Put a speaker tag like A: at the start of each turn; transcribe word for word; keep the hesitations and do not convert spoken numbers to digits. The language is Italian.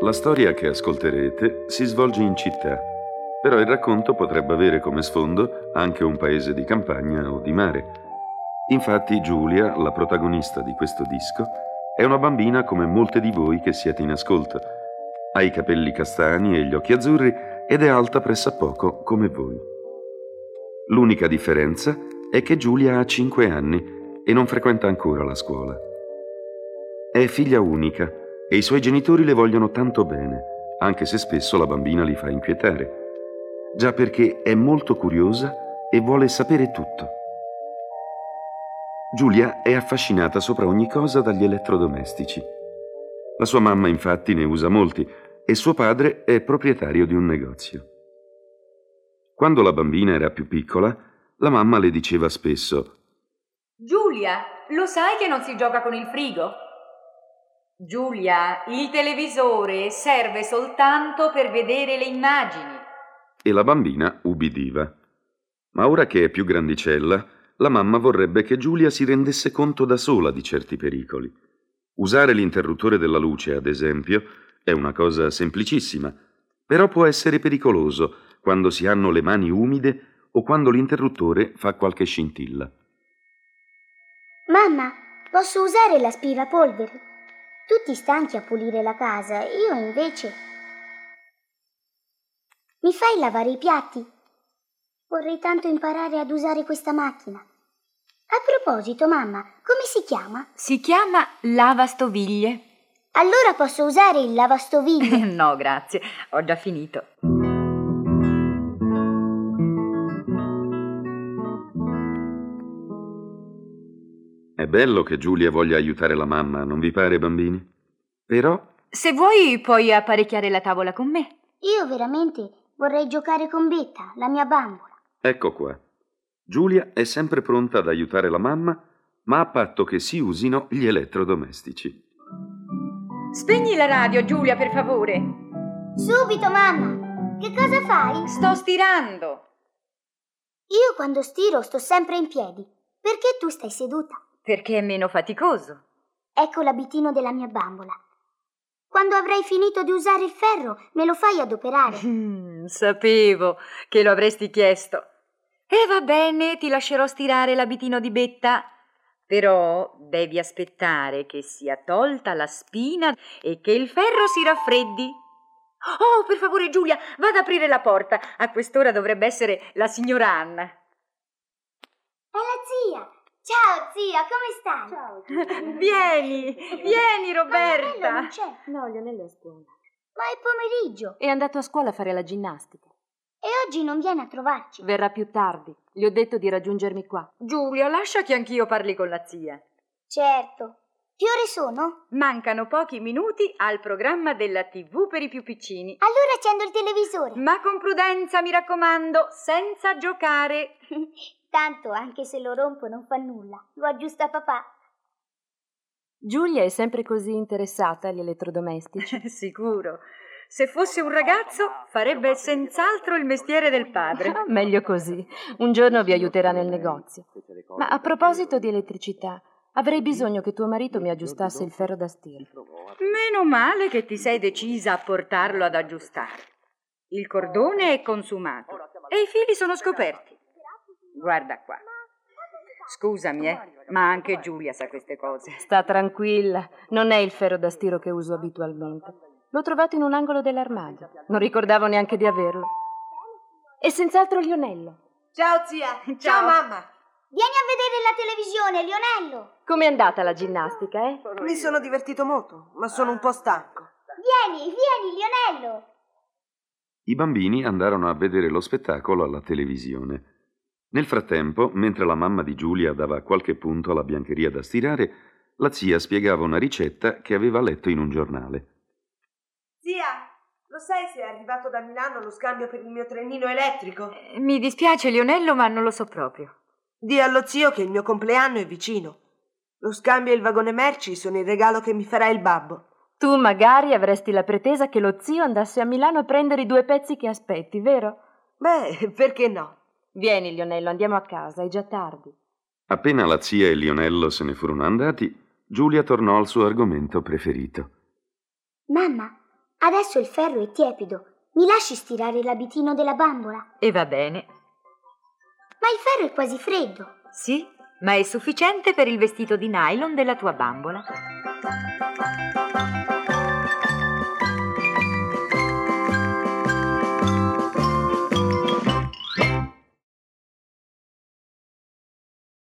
A: La storia che ascolterete si svolge in città, però il racconto potrebbe avere come sfondo anche un paese di campagna o di mare. Infatti Giulia, la protagonista di questo disco, è una bambina come molte di voi che siete in ascolto. Ha i capelli castani e gli occhi azzurri ed è alta pressappoco come voi. L'unica differenza è che Giulia ha cinque anni e non frequenta ancora la scuola. È figlia unica e i suoi genitori le vogliono tanto bene, anche se spesso la bambina li fa inquietare, già perché è molto curiosa e vuole sapere tutto. Giulia è affascinata sopra ogni cosa dagli elettrodomestici. La sua mamma infatti ne usa molti e suo padre è proprietario di un negozio. Quando la bambina era più piccola, la mamma le diceva spesso:
B: Giulia, lo sai che non si gioca con il frigo? Giulia, il televisore serve soltanto per vedere le immagini.
A: E la bambina ubbidiva. Ma ora che è più grandicella, la mamma vorrebbe che Giulia si rendesse conto da sola di certi pericoli. Usare l'interruttore della luce, ad esempio, è una cosa semplicissima, però può essere pericoloso quando si hanno le mani umide o quando l'interruttore fa qualche scintilla.
C: Mamma, posso usare l'aspirapolvere? Tutti stanchi a pulire la casa, io invece... Mi fai lavare i piatti? Vorrei tanto imparare ad usare questa macchina. A proposito, mamma, come si chiama?
B: Si chiama lavastoviglie.
C: Allora posso usare il lavastoviglie?
B: No, grazie, ho già finito.
A: È bello che Giulia voglia aiutare la mamma, non vi pare, bambini? Però...
B: Se vuoi, puoi apparecchiare la tavola con me.
C: Io veramente vorrei giocare con Betta, la mia bambola.
A: Ecco qua. Giulia è sempre pronta ad aiutare la mamma, ma a patto che si usino gli elettrodomestici.
B: Spegni la radio, Giulia, per favore.
C: Subito, mamma. Che cosa fai?
B: Sto stirando.
C: Io quando stiro sto sempre in piedi. Perché tu stai seduta?
B: Perché è meno faticoso.
C: Ecco l'abitino della mia bambola. Quando avrai finito di usare il ferro, me lo fai adoperare.
B: Mm, sapevo che lo avresti chiesto. E va bene, ti lascerò stirare l'abitino di Betta. Però devi aspettare che sia tolta la spina e che il ferro si raffreddi. Oh, per favore, Giulia, vada ad aprire la porta. A quest'ora dovrebbe essere la signora Anna.
C: È la zia. Ciao, zia, come stai?
B: Ciao. Vieni, vieni, Roberta.
C: Ma Lionello non c'è.
D: No, Lionello è a scuola.
C: Ma è pomeriggio.
D: È andato a scuola a fare la ginnastica.
C: E oggi non viene a trovarci.
D: Verrà più tardi. Gli ho detto di raggiungermi qua.
B: Giulia, lascia che anch'io parli con la zia.
C: Certo. Che ore sono?
B: Mancano pochi minuti al programma della tivù per i più piccini.
C: Allora accendo il televisore.
B: Ma con prudenza, mi raccomando, senza giocare.
C: Tanto, anche se lo rompo, non fa nulla. Lo aggiusta papà.
D: Giulia è sempre così interessata agli elettrodomestici.
B: Sicuro. Se fosse un ragazzo, farebbe senz'altro il mestiere del padre.
D: Meglio così. Un giorno vi aiuterà nel negozio. Ma a proposito di elettricità, avrei bisogno che tuo marito mi aggiustasse il ferro da stiro.
B: Meno male che ti sei decisa a portarlo ad aggiustare. Il cordone è consumato e i fili sono scoperti. Guarda qua. Scusami, eh, ma anche Giulia sa queste cose.
D: Sta tranquilla, non è il ferro da stiro che uso abitualmente. L'ho trovato in un angolo dell'armadio. Non ricordavo neanche di averlo. E senz'altro Lionello.
E: Ciao zia. Ciao,
B: Ciao
E: mamma.
C: Vieni a vedere la televisione, Lionello.
D: Com'è andata la ginnastica, eh?
E: Mi sono divertito molto, ma sono un po' stanco.
C: Vieni, vieni, Lionello.
A: I bambini andarono a vedere lo spettacolo alla televisione. Nel frattempo, mentre la mamma di Giulia dava qualche punto alla biancheria da stirare, la zia spiegava una ricetta che aveva letto in un giornale.
E: Zia, lo sai se è arrivato da Milano lo scambio per il mio trenino elettrico?
B: Eh, mi dispiace, Lionello, ma non lo so proprio.
E: Dì allo zio che il mio compleanno è vicino. Lo scambio e il vagone merci sono il regalo che mi farà il babbo.
D: Tu magari avresti la pretesa che lo zio andasse a Milano a prendere i due pezzi che aspetti, vero?
E: Beh, perché no?
D: Vieni, Lionello, andiamo a casa, è già tardi.
A: Appena la zia e Lionello se ne furono andati, Giulia tornò al suo argomento preferito.
C: Mamma, Adesso il ferro è tiepido. Mi lasci stirare l'abitino della bambola?
B: E va bene.
C: Ma il ferro è quasi freddo.
B: Sì, ma è sufficiente per il vestito di nylon della tua bambola.